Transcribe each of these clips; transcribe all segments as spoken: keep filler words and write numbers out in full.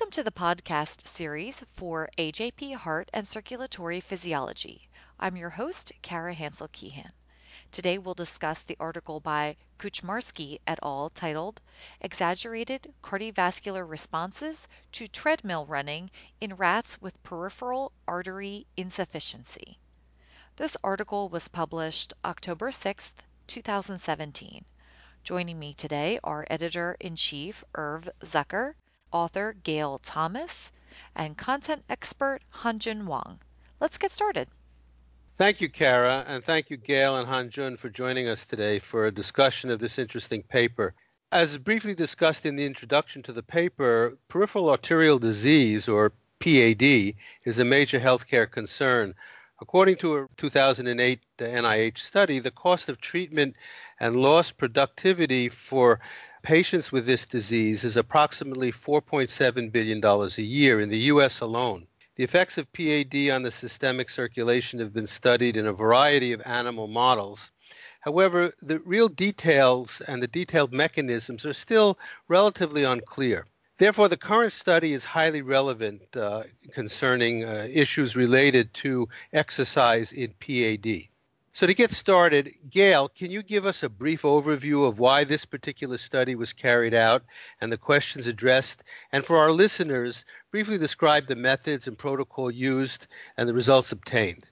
Welcome to the podcast series for A J P Heart and Circulatory Physiology. I'm your host, Kara Hansel Keehan. Today we'll discuss the article by Kuchmarsky et al. Titled Exaggerated Cardiovascular Responses to Treadmill Running in Rats with Peripheral Artery Insufficiency. This article was published October sixth, two thousand seventeen. Joining me today are Editor-in-Chief Irv Zucker, author Gail Thomas, and content expert Hanjun Wang. Let's get started. Thank you, Kara, and thank you, Gail and Hanjun, for joining us today for a discussion of this interesting paper. As briefly discussed in the introduction to the paper, peripheral arterial disease, or P A D, is a major healthcare concern. According to a two thousand eight N I H study, the cost of treatment and lost productivity for patients with this disease is approximately four point seven billion dollars a year in the U S alone. The effects of P A D on the systemic circulation have been studied in a variety of animal models. However, the real details and the detailed mechanisms are still relatively unclear. Therefore, the current study is highly relevant uh, concerning uh, issues related to exercise in P A D. So to get started, Gail, can you give us a brief overview of why this particular study was carried out and the questions addressed? And for our listeners, briefly describe the methods and protocol used and the results obtained.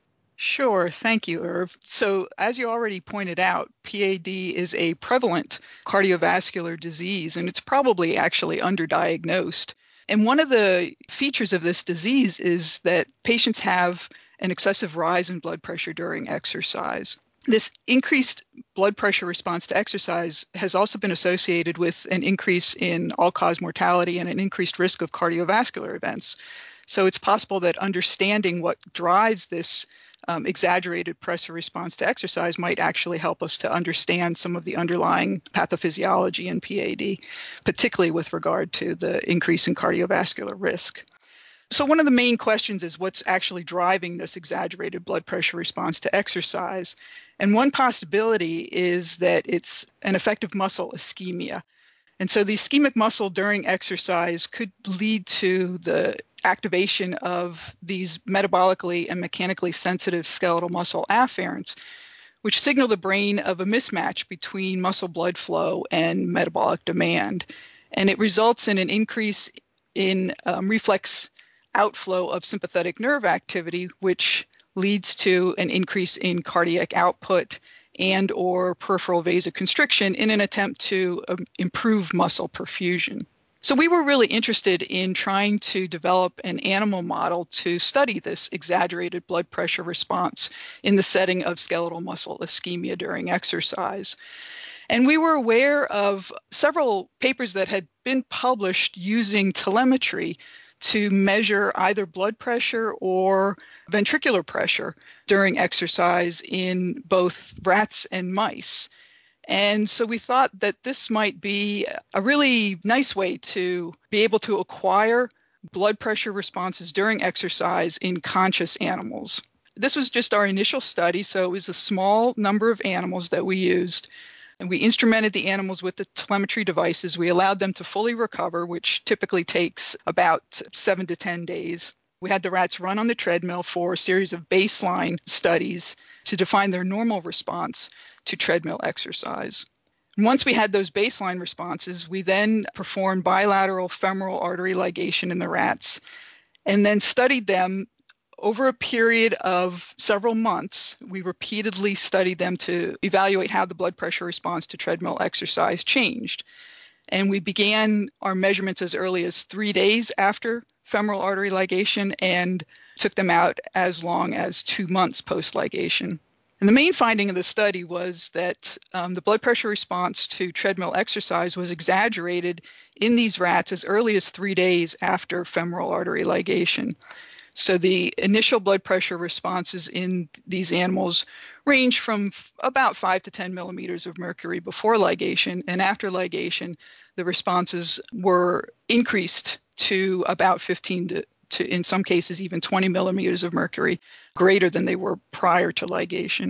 Sure. Thank you, Irv. So as you already pointed out, P A D is a prevalent cardiovascular disease, and it's probably actually underdiagnosed. And one of the features of this disease is that patients have an excessive rise in blood pressure during exercise. This increased blood pressure response to exercise has also been associated with an increase in all-cause mortality and an increased risk of cardiovascular events. So it's possible that understanding what drives this um, exaggerated pressure response to exercise might actually help us to understand some of the underlying pathophysiology in P A D, particularly with regard to the increase in cardiovascular risk. So one of the main questions is what's actually driving this exaggerated blood pressure response to exercise. And one possibility is that it's an effective muscle ischemia. And so the ischemic muscle during exercise could lead to the activation of these metabolically and mechanically sensitive skeletal muscle afferents, which signal the brain of a mismatch between muscle blood flow and metabolic demand. And it results in an increase in um, reflex outflow of sympathetic nerve activity, which leads to an increase in cardiac output and or peripheral vasoconstriction in an attempt to um, improve muscle perfusion. So we were really interested in trying to develop an animal model to study this exaggerated blood pressure response in the setting of skeletal muscle ischemia during exercise. And we were aware of several papers that had been published using telemetry to measure either blood pressure or ventricular pressure during exercise in both rats and mice. And so we thought that this might be a really nice way to be able to acquire blood pressure responses during exercise in conscious animals. This was just our initial study, so it was a small number of animals that we used. And we instrumented the animals with the telemetry devices. We allowed them to fully recover, which typically takes about seven to ten days. We had the rats run on the treadmill for a series of baseline studies to define their normal response to treadmill exercise. And once we had those baseline responses, we then performed bilateral femoral artery ligation in the rats and then studied them over a period of several months. We repeatedly studied them to evaluate how the blood pressure response to treadmill exercise changed. And we began our measurements as early as three days after femoral artery ligation and took them out as long as two months post-ligation. And the main finding of the study was that um, the blood pressure response to treadmill exercise was exaggerated in these rats as early as three days after femoral artery ligation. So the initial blood pressure responses in these animals range from f- about five to ten millimeters of mercury before ligation, and after ligation, the responses were increased to about fifteen to, to in some cases, even twenty millimeters of mercury, greater than they were prior to ligation.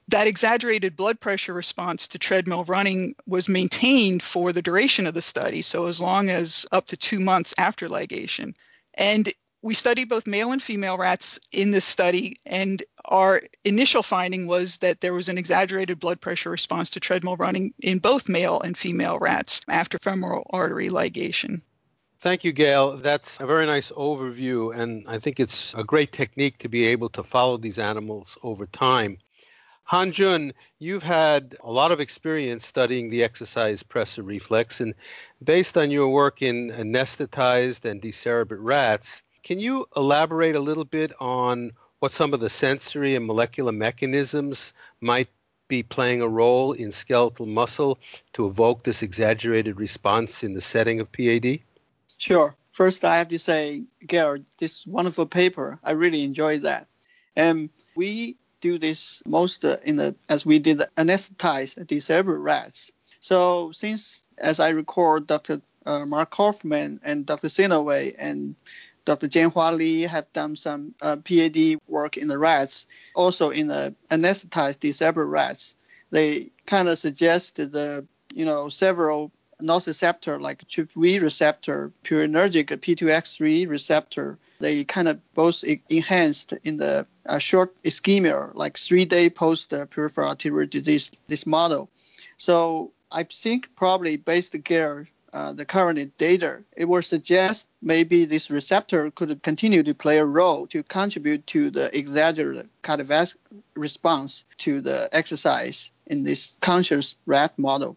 That exaggerated blood pressure response to treadmill running was maintained for the duration of the study, so as long as up to two months after ligation. And we studied both male and female rats in this study, and our initial finding was that there was an exaggerated blood pressure response to treadmill running in both male and female rats after femoral artery ligation. Thank you, Gail. That's a very nice overview, and I think it's a great technique to be able to follow these animals over time. Han-Jun, you've had a lot of experience studying the exercise pressor reflex, and based on your work in anesthetized and decerebrate rats, can you elaborate a little bit on what some of the sensory and molecular mechanisms might be playing a role in skeletal muscle to evoke this exaggerated response in the setting of P A D? Sure. First, I have to say, Gail, this wonderful paper, I really enjoyed that. And we do this most uh, in the, as we did anesthetized decerebrate rats. So since, as I recall, Doctor Uh, Mark Kaufman and Doctor Sinoway and Doctor Jianhua Li have done some uh, P A D work in the rats, also in the anesthetized decerebrate rats. They kind of suggested the, you know, several nociceptor like T R P V receptor, purinergic P two X three receptor. They kind of both enhanced in the uh, short ischemia, like three-day post-peripheral arterial disease, this model. So I think probably based care Uh, the current data, it would suggest maybe this receptor could continue to play a role to contribute to the exaggerated cardiovascular response to the exercise in this conscious rat model.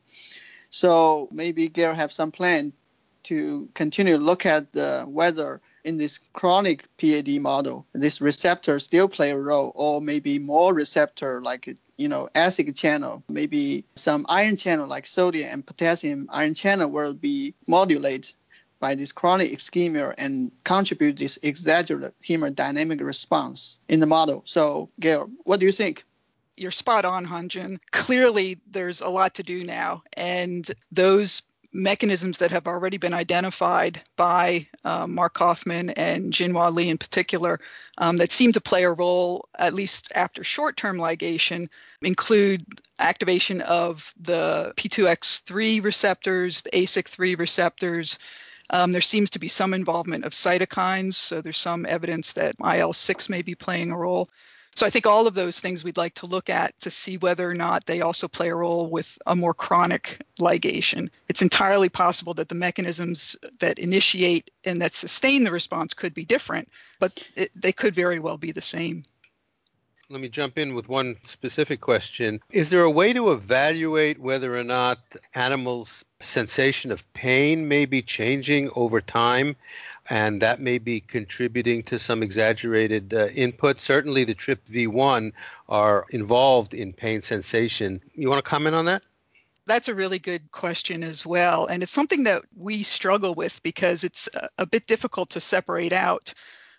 So maybe Gail have some plan to continue to look at the whether in this chronic P A D model, this receptor still play a role, or maybe more receptor like, you know, acid channel, maybe some ion channel like sodium and potassium ion channel will be modulated by this chronic ischemia and contribute this exaggerated hemodynamic response in the model. So, Gail, what do you think? You're spot on, Han-Jun. Clearly, there's a lot to do now, and those mechanisms that have already been identified by uh, Mark Kaufman and Jianhua Li in particular um, that seem to play a role, at least after short-term ligation, include activation of the P two X three receptors, the A S I C three receptors. Um, there seems to be some involvement of cytokines, so there's some evidence that I L six may be playing a role. So I think all of those things we'd like to look at to see whether or not they also play a role with a more chronic ligation. It's entirely possible that the mechanisms that initiate and that sustain the response could be different, but it, they could very well be the same. Let me jump in with one specific question. Is there a way to evaluate whether or not animals' sensation of pain may be changing over time, and that may be contributing to some exaggerated uh, input? Certainly the T R P V one are involved in pain sensation. You want to comment on that? That's a really good question as well. And it's something that we struggle with because it's a, a bit difficult to separate out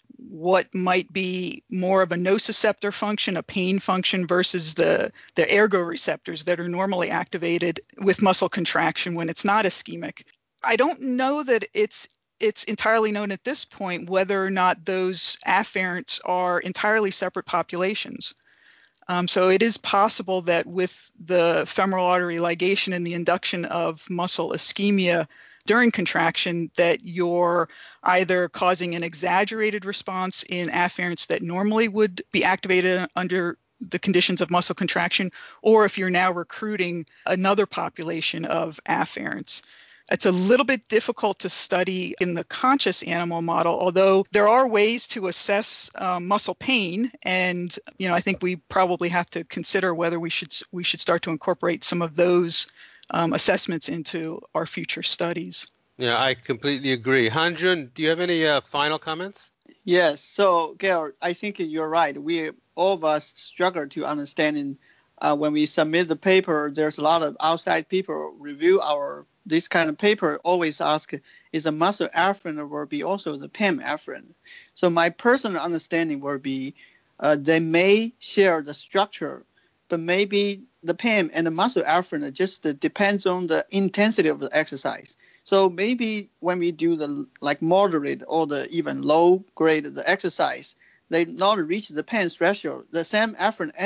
what might be more of a nociceptor function, a pain function, versus the, the ergoreceptors that are normally activated with muscle contraction when it's not ischemic. I don't know that it's it's entirely known at this point whether or not those afferents are entirely separate populations. Um, so it is possible that with the femoral artery ligation and the induction of muscle ischemia during contraction, that you're either causing an exaggerated response in afferents that normally would be activated under the conditions of muscle contraction, or if you're now recruiting another population of afferents. It's a little bit difficult to study in the conscious animal model, although there are ways to assess um, muscle pain. And, you know, I think we probably have to consider whether we should we should start to incorporate some of those um, assessments into our future studies. Yeah, I completely agree. Han-Jun, do you have any uh, final comments? Yes. So, Gail, I think you're right. We, all of us, struggle to understanding uh, when we submit the paper. There's a lot of outside people review our this kind of paper. Always ask, is a muscle afferent or will be also the P A M afferent? So my personal understanding will be uh, they may share the structure, but maybe the P A M and the muscle afferent just uh, depends on the intensity of the exercise. So maybe when we do the like moderate or the even low grade of the exercise, they not reach the P A M threshold. The same afferent and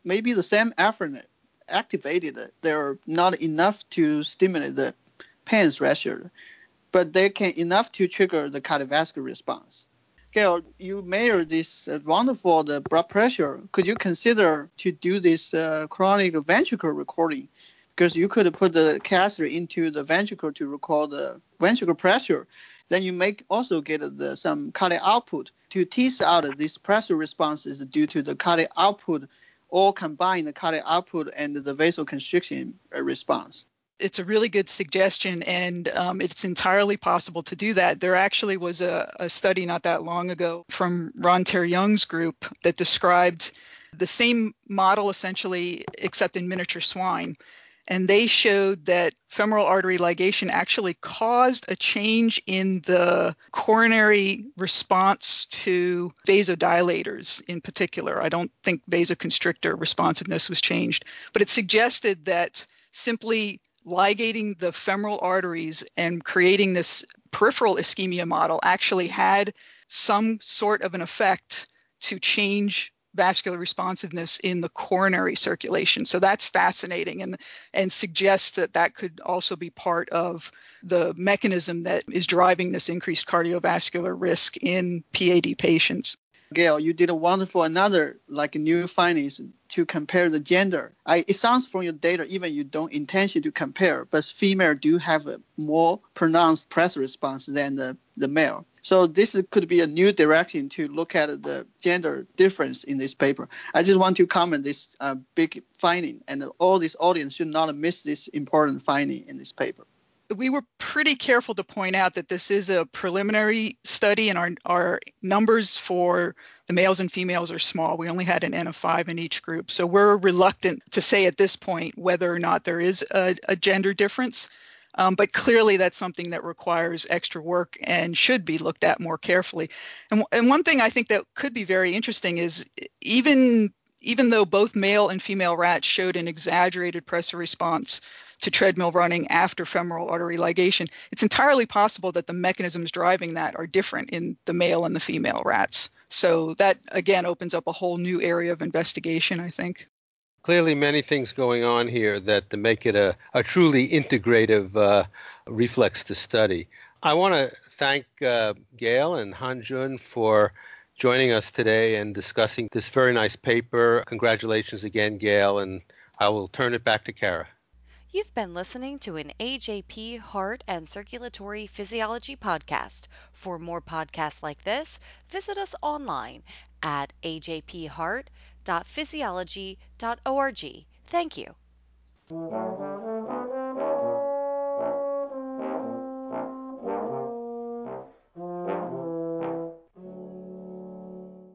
maybe the same afferent activated, they're not enough to stimulate the pain threshold, but they can enough to trigger the cardiovascular response. Gail, you measure this uh, wonderful the blood pressure. Could you consider to do this uh, chronic ventricular recording? Because you could put the catheter into the ventricle to record the ventricular pressure. Then you may also get the, some cardiac output to tease out this pressure response is due to the cardiac output or combine the cardiac output and the vasoconstriction response. It's a really good suggestion, and um, it's entirely possible to do that. There actually was a, a study not that long ago from Ron Ter-Young's group that described the same model essentially, except in miniature swine. And they showed that femoral artery ligation actually caused a change in the coronary response to vasodilators in particular. I don't think vasoconstrictor responsiveness was changed, but it suggested that simply ligating the femoral arteries and creating this peripheral ischemia model actually had some sort of an effect to change vascular responsiveness in the coronary circulation. So that's fascinating, and and suggests that that could also be part of the mechanism that is driving this increased cardiovascular risk in P A D patients. Gail, you did a wonderful another like new findings to compare the gender. I, it sounds from your data, even you don't intention to compare, but female do have a more pronounced pressure response than the, the male. So this could be a new direction to look at the gender difference in this paper. I just want to comment this uh, big finding, and all this audience should not miss this important finding in this paper. We were pretty careful to point out that this is a preliminary study, and our, our numbers for the males and females are small. We only had an N of five in each group. So we're reluctant to say at this point whether or not there is a, a gender difference. Um, but clearly that's something that requires extra work and should be looked at more carefully. And, and one thing I think that could be very interesting is even even though both male and female rats showed an exaggerated pressure response to treadmill running after femoral artery ligation, it's entirely possible that the mechanisms driving that are different in the male and the female rats. So that, again, opens up a whole new area of investigation, I think. Clearly many things going on here that make it a, a truly integrative uh, reflex to study. I want to thank uh, Gail and Han-Jun for joining us today and discussing this very nice paper. Congratulations again, Gail, and I will turn it back to Kara. You've been listening to an A J P Heart and Circulatory Physiology podcast. For more podcasts like this, visit us online at a j p heart dot physiology dot org. Thank you.